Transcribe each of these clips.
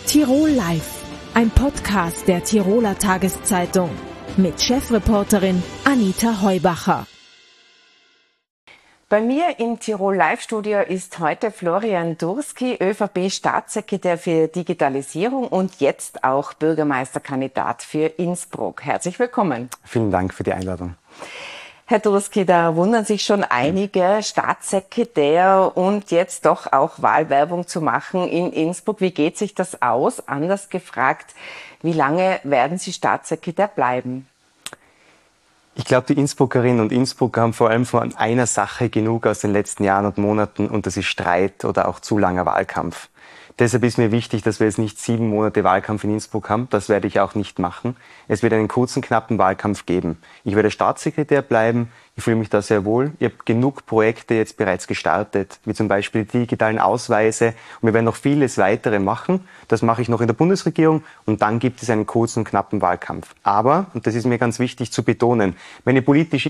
Tirol Live, ein Podcast der Tiroler Tageszeitung mit Chefreporterin Anita Heubacher. Bei mir im Tirol Live-Studio ist heute Florian Durski, ÖVP-Staatssekretär für Digitalisierung und jetzt auch Bürgermeisterkandidat für Innsbruck. Herzlich willkommen. Vielen Dank für die Einladung. Herr Durski, da wundern sich schon einige, Staatssekretär und jetzt doch auch Wahlwerbung zu machen in Innsbruck. Wie geht sich das aus? Anders gefragt, wie lange werden Sie Staatssekretär bleiben? Ich glaube, die Innsbruckerinnen und Innsbrucker haben vor allem von einer Sache genug aus den letzten Jahren und Monaten, und das ist Streit oder auch zu langer Wahlkampf. Deshalb ist mir wichtig, dass wir jetzt nicht 7 Monate Wahlkampf in Innsbruck haben. Das werde ich auch nicht machen. Es wird einen kurzen, knappen Wahlkampf geben. Ich werde Staatssekretär bleiben. Ich fühle mich da sehr wohl. Ich habe genug Projekte jetzt bereits gestartet, wie zum Beispiel die digitalen Ausweise. Und wir werden noch vieles weitere machen. Das mache ich noch in der Bundesregierung. Und dann gibt es einen kurzen, knappen Wahlkampf. Aber, und das ist mir ganz wichtig zu betonen, meine politische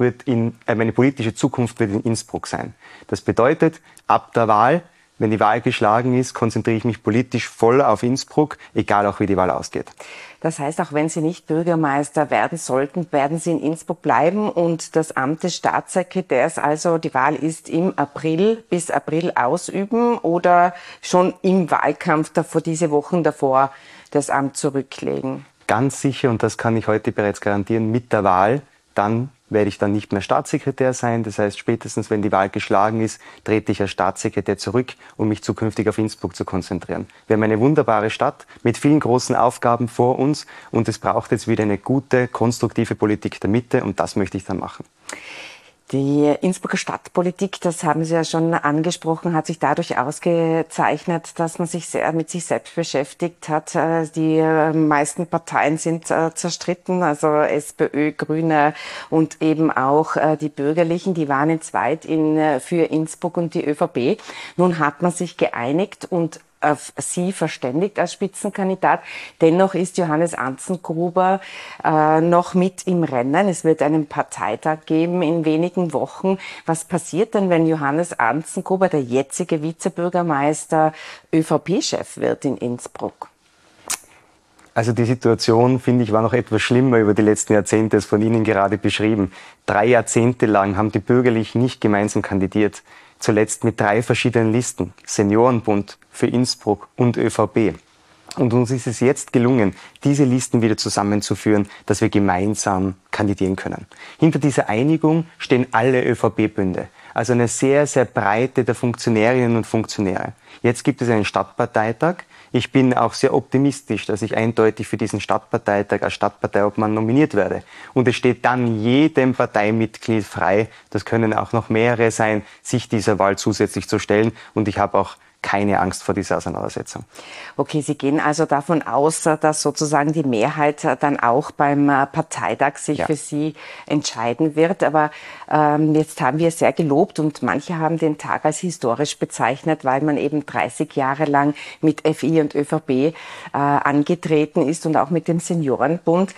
Zukunft wird in Innsbruck sein. Das bedeutet, ab der Wahl, wenn die Wahl geschlagen ist, konzentriere ich mich politisch voll auf Innsbruck, egal auch wie die Wahl ausgeht. Das heißt, auch wenn Sie nicht Bürgermeister werden sollten, werden Sie in Innsbruck bleiben und das Amt des Staatssekretärs, also die Wahl ist im April, bis April ausüben oder schon im Wahlkampf davor, diese Wochen davor das Amt zurücklegen? Ganz sicher, und das kann ich heute bereits garantieren, mit der Wahl, dann werde ich dann nicht mehr Staatssekretär sein. Das heißt, spätestens wenn die Wahl geschlagen ist, trete ich als Staatssekretär zurück, um mich zukünftig auf Innsbruck zu konzentrieren. Wir haben eine wunderbare Stadt mit vielen großen Aufgaben vor uns und es braucht jetzt wieder eine gute, konstruktive Politik der Mitte und das möchte ich dann machen. Die Innsbrucker Stadtpolitik, das haben Sie ja schon angesprochen, hat sich dadurch ausgezeichnet, dass man sich sehr mit sich selbst beschäftigt hat. Die meisten Parteien sind zerstritten, also SPÖ, Grüne und eben auch die Bürgerlichen, die waren in zweit für Innsbruck und die ÖVP. Nun hat man sich geeinigt und auf Sie verständigt als Spitzenkandidat. Dennoch ist Johannes Anzengruber noch mit im Rennen. Es wird einen Parteitag geben in wenigen Wochen. Was passiert denn, wenn Johannes Anzengruber, der jetzige Vizebürgermeister, ÖVP-Chef wird in Innsbruck? Also die Situation, finde ich, war noch etwas schlimmer über die letzten Jahrzehnte, als von Ihnen gerade beschrieben. 3 Jahrzehnte lang haben die Bürgerlichen nicht gemeinsam kandidiert. Zuletzt mit 3 verschiedenen Listen, Seniorenbund für Innsbruck und ÖVP. Und uns ist es jetzt gelungen, diese Listen wieder zusammenzuführen, dass wir gemeinsam kandidieren können. Hinter dieser Einigung stehen alle ÖVP-Bünde, also eine sehr, sehr breite der Funktionärinnen und Funktionäre. Jetzt gibt es einen Stadtparteitag. Ich bin auch sehr optimistisch, dass ich eindeutig für diesen Stadtparteitag als Stadtparteiobmann nominiert werde. Und es steht dann jedem Parteimitglied frei, das können auch noch mehrere sein, sich dieser Wahl zusätzlich zu stellen. Und ich habe auch keine Angst vor dieser Auseinandersetzung. Okay, Sie gehen also davon aus, dass sozusagen die Mehrheit dann auch beim Parteitag sich für Sie entscheiden wird. Aber jetzt haben wir es sehr gelobt und manche haben den Tag als historisch bezeichnet, weil man eben 30 Jahre lang mit FI und ÖVP angetreten ist und auch mit dem Seniorenbund.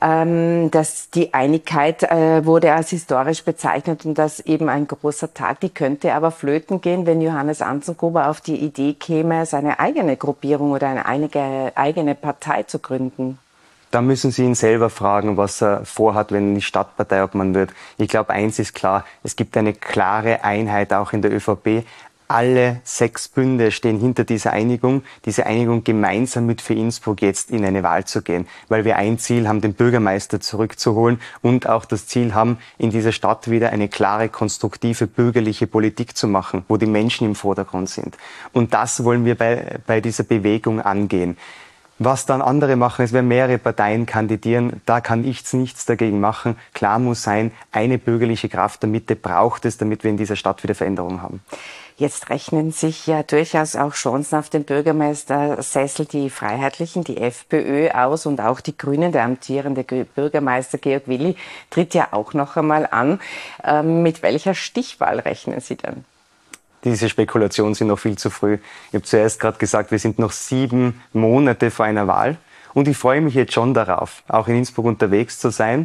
Dass die Einigkeit wurde als historisch bezeichnet und das eben ein großer Tag. Die könnte aber flöten gehen, wenn Johannes Anzengruber auf die Idee käme, seine eigene Gruppierung oder eine eigene Partei zu gründen? Da müssen Sie ihn selber fragen, was er vorhat, wenn er die Stadtparteiobmann wird. Ich glaube, eins ist klar, es gibt eine klare Einheit auch in der ÖVP. Alle 6 Bünde stehen hinter dieser Einigung gemeinsam mit für Innsbruck jetzt in eine Wahl zu gehen, weil wir ein Ziel haben, den Bürgermeister zurückzuholen und auch das Ziel haben, in dieser Stadt wieder eine klare, konstruktive, bürgerliche Politik zu machen, wo die Menschen im Vordergrund sind. Und das wollen wir bei dieser Bewegung angehen. Was dann andere machen, es werden mehrere Parteien kandidieren, da kann ich nichts dagegen machen. Klar muss sein, eine bürgerliche Kraft der Mitte braucht es, damit wir in dieser Stadt wieder Veränderungen haben. Jetzt rechnen sich ja durchaus auch Chancen auf den Bürgermeistersessel die Freiheitlichen, die FPÖ aus und auch die Grünen. Der amtierende Bürgermeister Georg Willi tritt ja auch noch einmal an. Mit welcher Stichwahl rechnen Sie denn? Diese Spekulationen sind noch viel zu früh. Ich habe zuerst gerade gesagt, wir sind noch 7 Monate vor einer Wahl und ich freue mich jetzt schon darauf, auch in Innsbruck unterwegs zu sein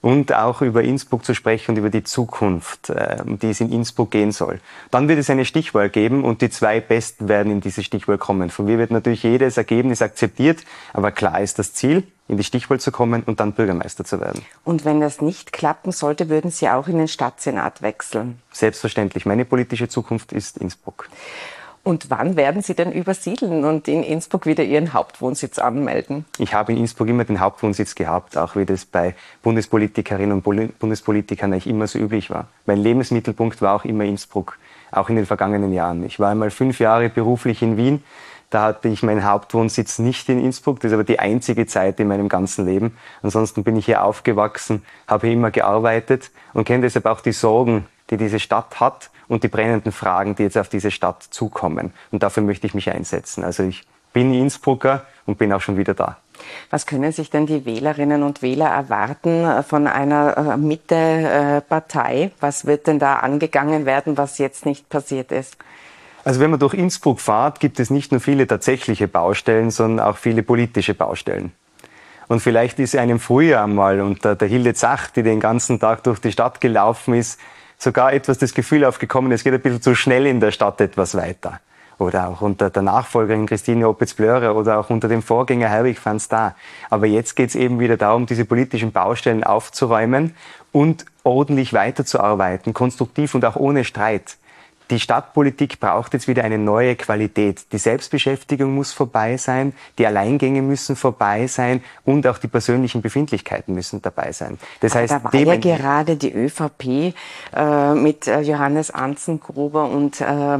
und auch über Innsbruck zu sprechen und über die Zukunft, um die es in Innsbruck gehen soll. Dann wird es eine Stichwahl geben und die 2 Besten werden in diese Stichwahl kommen. Von mir wird natürlich jedes Ergebnis akzeptiert, aber klar ist das Ziel, in die Stichwahl zu kommen und dann Bürgermeister zu werden. Und wenn das nicht klappen sollte, würden Sie auch in den Stadtsenat wechseln? Selbstverständlich. Meine politische Zukunft ist Innsbruck. Und wann werden Sie denn übersiedeln und in Innsbruck wieder Ihren Hauptwohnsitz anmelden? Ich habe in Innsbruck immer den Hauptwohnsitz gehabt, auch wie das bei Bundespolitikerinnen und Bundespolitikern eigentlich immer so üblich war. Mein Lebensmittelpunkt war auch immer Innsbruck, auch in den vergangenen Jahren. Ich war einmal 5 Jahre beruflich in Wien. Da hatte ich meinen Hauptwohnsitz nicht in Innsbruck. Das ist aber die einzige Zeit in meinem ganzen Leben. Ansonsten bin ich hier aufgewachsen, habe hier immer gearbeitet und kenne deshalb auch die Sorgen, die diese Stadt hat und die brennenden Fragen, die jetzt auf diese Stadt zukommen. Und dafür möchte ich mich einsetzen. Also ich bin Innsbrucker und bin auch schon wieder da. Was können sich denn die Wählerinnen und Wähler erwarten von einer Mitte-Partei? Was wird denn da angegangen werden, was jetzt nicht passiert ist? Also wenn man durch Innsbruck fährt, gibt es nicht nur viele tatsächliche Baustellen, sondern auch viele politische Baustellen. Und vielleicht ist einem früher einmal unter der Hilde Zach, die den ganzen Tag durch die Stadt gelaufen ist, sogar etwas das Gefühl aufgekommen, es geht ein bisschen zu schnell in der Stadt etwas weiter. Oder auch unter der Nachfolgerin Christine Opitz-Blöre oder auch unter dem Vorgänger Herwig van Staar. Aber jetzt geht es eben wieder darum, diese politischen Baustellen aufzuräumen und ordentlich weiterzuarbeiten, konstruktiv und auch ohne Streit. Die Stadtpolitik braucht jetzt wieder eine neue Qualität. Die Selbstbeschäftigung muss vorbei sein, die Alleingänge müssen vorbei sein und auch die persönlichen Befindlichkeiten müssen dabei sein. Das heißt, da war ja gerade die ÖVP mit Johannes Anzengruber und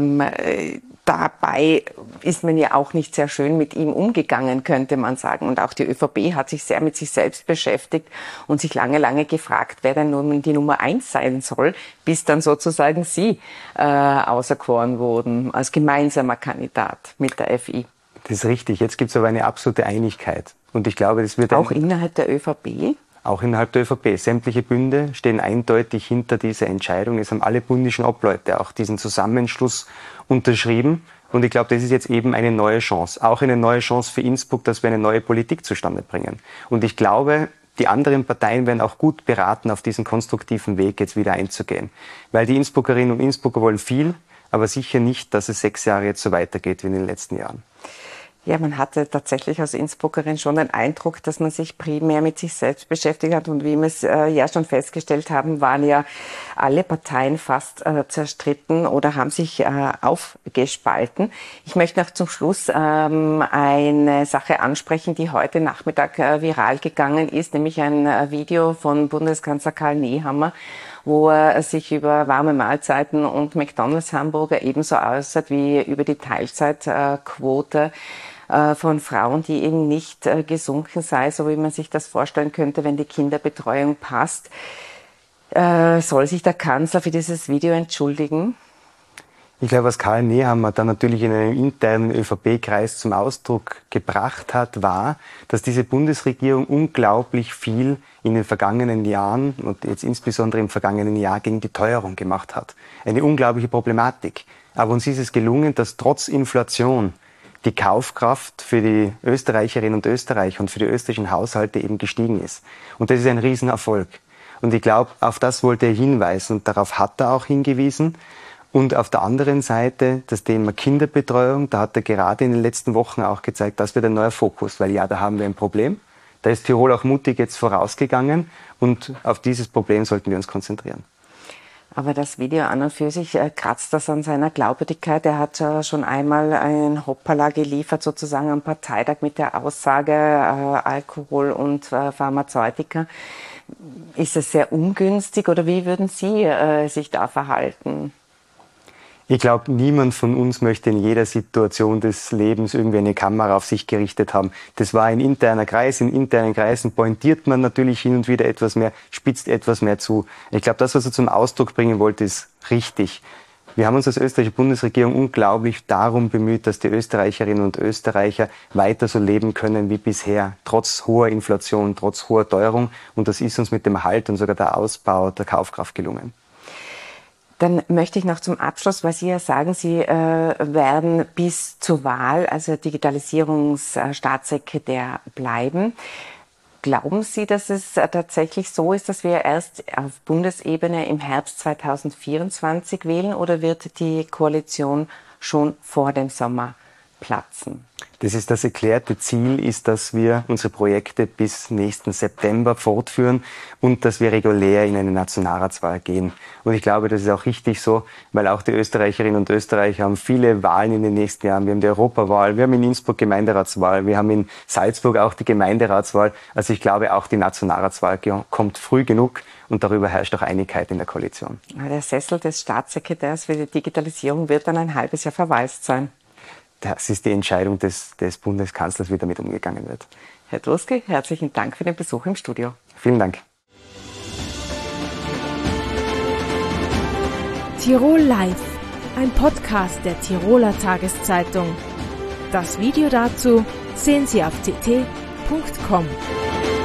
dabei ist man ja auch nicht sehr schön mit ihm umgegangen, könnte man sagen. Und auch die ÖVP hat sich sehr mit sich selbst beschäftigt und sich lange gefragt, wer denn nun die Nummer 1 sein soll, bis dann sozusagen Sie auserkoren wurden als gemeinsamer Kandidat mit der FI. Das ist richtig. Jetzt gibt es aber eine absolute Einigkeit. Und ich glaube, das wird auch innerhalb der ÖVP? Auch innerhalb der ÖVP. Sämtliche Bünde stehen eindeutig hinter dieser Entscheidung. Es haben alle bundischen Obleute auch diesen Zusammenschluss unterschrieben. Und ich glaube, das ist jetzt eben eine neue Chance. Auch eine neue Chance für Innsbruck, dass wir eine neue Politik zustande bringen. Und ich glaube, die anderen Parteien werden auch gut beraten, auf diesen konstruktiven Weg jetzt wieder einzugehen. Weil die Innsbruckerinnen und Innsbrucker wollen viel, aber sicher nicht, dass es 6 Jahre jetzt so weitergeht wie in den letzten Jahren. Ja, man hatte tatsächlich als Innsbruckerin schon den Eindruck, dass man sich primär mit sich selbst beschäftigt hat. Und wie wir es ja schon festgestellt haben, waren ja alle Parteien fast zerstritten oder haben sich aufgespalten. Ich möchte noch zum Schluss eine Sache ansprechen, die heute Nachmittag viral gegangen ist, nämlich ein Video von Bundeskanzler Karl Nehammer, wo er sich über warme Mahlzeiten und McDonalds-Hamburger ebenso äußert wie über die Teilzeitquote von Frauen, die eben nicht gesunken sei, so wie man sich das vorstellen könnte, wenn die Kinderbetreuung passt. Soll sich der Kanzler für dieses Video entschuldigen? Ich glaube, was Karl Nehammer dann natürlich in einem internen ÖVP-Kreis zum Ausdruck gebracht hat, war, dass diese Bundesregierung unglaublich viel in den vergangenen Jahren und jetzt insbesondere im vergangenen Jahr gegen die Teuerung gemacht hat. Eine unglaubliche Problematik. Aber uns ist es gelungen, dass trotz Inflation die Kaufkraft für die Österreicherinnen und Österreicher und für die österreichischen Haushalte eben gestiegen ist. Und das ist ein Riesenerfolg. Und ich glaube, auf das wollte er hinweisen und darauf hat er auch hingewiesen. Und auf der anderen Seite das Thema Kinderbetreuung, da hat er gerade in den letzten Wochen auch gezeigt, das wird ein neuer Fokus, weil ja, da haben wir ein Problem. Da ist Tirol auch mutig jetzt vorausgegangen und auf dieses Problem sollten wir uns konzentrieren. Aber das Video an und für sich kratzt das an seiner Glaubwürdigkeit. Er hat schon einmal einen Hoppala geliefert, sozusagen am Parteitag mit der Aussage Alkohol und Pharmazeutika. Ist es sehr ungünstig oder wie würden Sie sich da verhalten? Ich glaube, niemand von uns möchte in jeder Situation des Lebens irgendwie eine Kamera auf sich gerichtet haben. Das war ein interner Kreis. In internen Kreisen pointiert man natürlich hin und wieder etwas mehr, spitzt etwas mehr zu. Ich glaube, das, was er zum Ausdruck bringen wollte, ist richtig. Wir haben uns als österreichische Bundesregierung unglaublich darum bemüht, dass die Österreicherinnen und Österreicher weiter so leben können wie bisher, trotz hoher Inflation, trotz hoher Teuerung. Und das ist uns mit dem Erhalt und sogar der Ausbau der Kaufkraft gelungen. Dann möchte ich noch zum Abschluss, weil Sie ja sagen, Sie werden bis zur Wahl, also Digitalisierungsstaatssekretär bleiben. Glauben Sie, dass es tatsächlich so ist, dass wir erst auf Bundesebene im Herbst 2024 wählen, oder wird die Koalition schon vor dem Sommer platzen? Das ist das erklärte Ziel, ist, dass wir unsere Projekte bis nächsten September fortführen und dass wir regulär in eine Nationalratswahl gehen. Und ich glaube, das ist auch richtig so, weil auch die Österreicherinnen und Österreicher haben viele Wahlen in den nächsten Jahren. Wir haben die Europawahl, wir haben in Innsbruck Gemeinderatswahl, wir haben in Salzburg auch die Gemeinderatswahl. Also ich glaube, auch die Nationalratswahl kommt früh genug und darüber herrscht auch Einigkeit in der Koalition. Der Sessel des Staatssekretärs für die Digitalisierung wird dann ein halbes Jahr verwaist sein. Das ist die Entscheidung des Bundeskanzlers, wie damit umgegangen wird. Herr Druski, herzlichen Dank für den Besuch im Studio. Vielen Dank. Tirol Live, ein Podcast der Tiroler Tageszeitung. Das Video dazu sehen Sie auf tt.com.